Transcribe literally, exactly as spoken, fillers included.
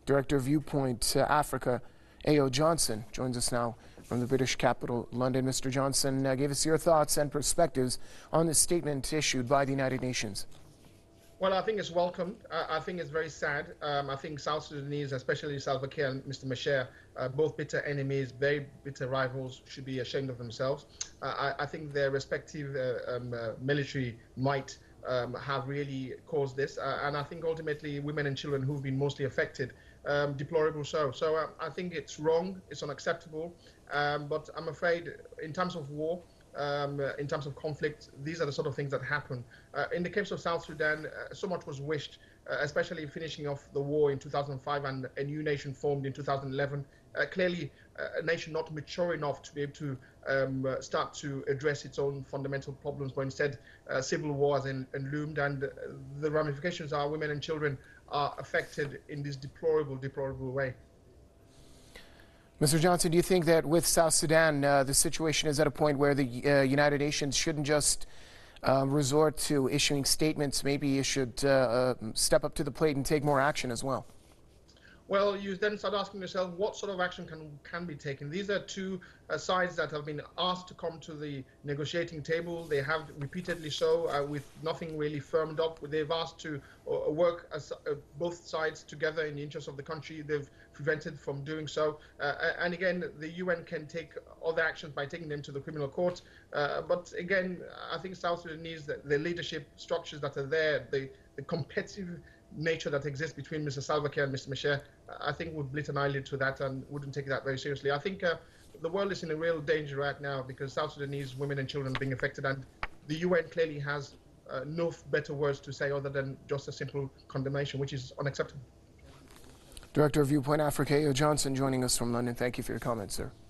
Director of Viewpoint uh, Africa, Ayo Johnson, joins us now from the British capital, London. Mister Johnson, uh, give us your thoughts and perspectives on this statement issued by the United Nations. Well, I think it's welcomed. Uh, I think it's very sad. Um, I think South Sudanese, especially Salva Kiir and Mister Machar, uh, both bitter enemies, very bitter rivals, should be ashamed of themselves. Uh, I, I think their respective uh, um, uh, military might um, have really caused this. Uh, and I think ultimately women and children who've been mostly affected, um, deplorable so. So uh, I think it's wrong, it's unacceptable. Um, but I'm afraid in terms of war, Um, uh, in terms of conflict, these are the sort of things that happen. Uh, in the case of South Sudan, uh, so much was wished, uh, especially finishing off the war in two thousand five and a new nation formed in two thousand eleven. Uh, clearly, uh, a nation not mature enough to be able to um, uh, start to address its own fundamental problems, but instead uh, civil war has enloomed, and uh, the ramifications are women and children are affected in this deplorable, deplorable way. Mister Johnson, do you think that with South Sudan, uh, the situation is at a point where the uh, United Nations shouldn't just uh, resort to issuing statements? Maybe it should uh, uh, step up to the plate and take more action as well? Well, you then start asking yourself what sort of action can can be taken. These are two uh, sides that have been asked to come to the negotiating table. They have repeatedly so, uh, with nothing really firmed up. They've asked to uh, work as, uh, both sides together in the interest of the country. They've prevented from doing so. Uh, and again, the U N can take other actions by taking them to the criminal court. Uh, but again, I think South Sudanese, the, the leadership structures that are there, the, the competitive nature that exists between Mister Salva Kiir and Mister Machar, I think would blit an eyelid to that and wouldn't take that very seriously. I think uh, the world is in a real danger right now because South Sudanese women and children are being affected, and the U N clearly has uh, no better words to say other than just a simple condemnation, which is unacceptable. Director of Viewpoint Africa, Ayo Johnson, joining us from London. Thank you for your comments, sir.